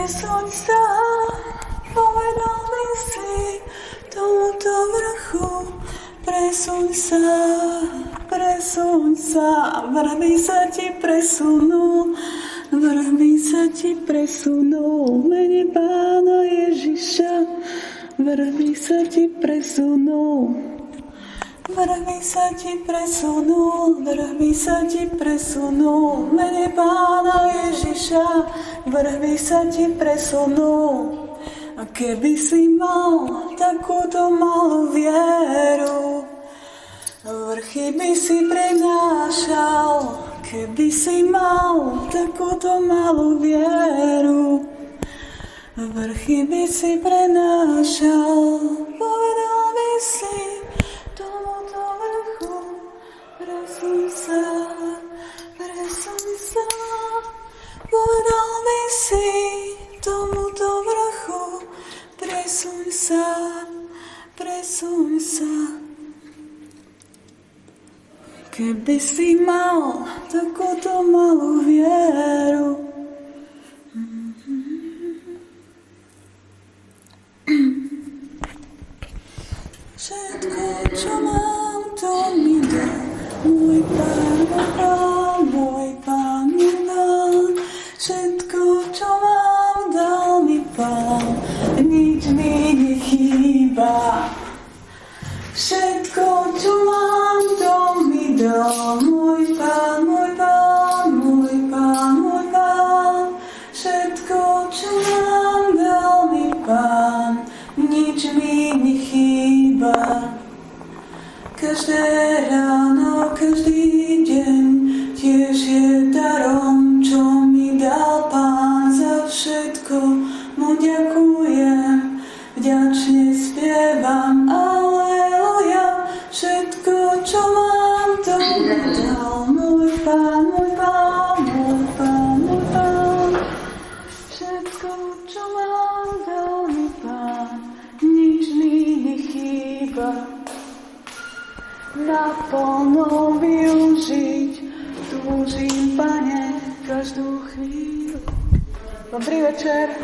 presuň sa, povedal by si tomuto vrchu, presuň sa, vrby sa ti presunú, vrby sa ti presunú, v mene Pána Ježiša, vrby sa ti presunú. Vrby sa ti presunú, vrby sa ti presunú, v mene Pána Ježiša, vrby sa ti presunú. A keby si mal takúto malú vieru, vrchy by si prenášal. Keby si mal takúto malú vieru, vrchy by si prenášal. Povedal by si tomuto vrchu, presuň sa, povedal by si tomuto vrchu, presuň sa. Keby si mal takúto malú vieru, všetko, čo mám, to mi dá môj Pán, môj Pán mi dal. Všetko, čo mám, dal mi Pán, nič mi nechýba. Všetko, čo mám, to mi dal môj Pán, môj Pán, môj Pán, môj Pán. Všetko, čo mám, dal mi Pán, nič mi nechýba. Každé ráno, každý deň tiež je darom, čo mi dal Pán. Za všetko mu ďakujem, vďačne spievam aleluja. Všetko, čo mám, to mi dal môj Pán, môj Pán, môj Pán, môj Pán. Všetko, čo mám, dal mi Pán, nič mi nechýba. Naplno využiť túžim, Pane, každú chvíľu. Dobrý večer.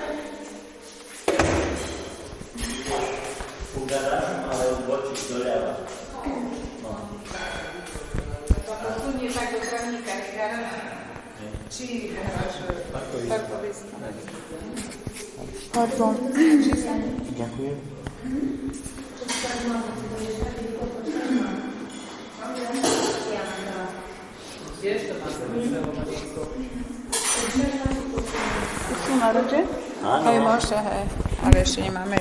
Ugadám, ale odbočíš doľava. No. A tu nie tak do kravníka vyhráš? Či vyhráš? Tak povedz. Pardon. Ďakujem. Sú na rode? Áno. Hej, môže, hej. Ale ešte nemáme.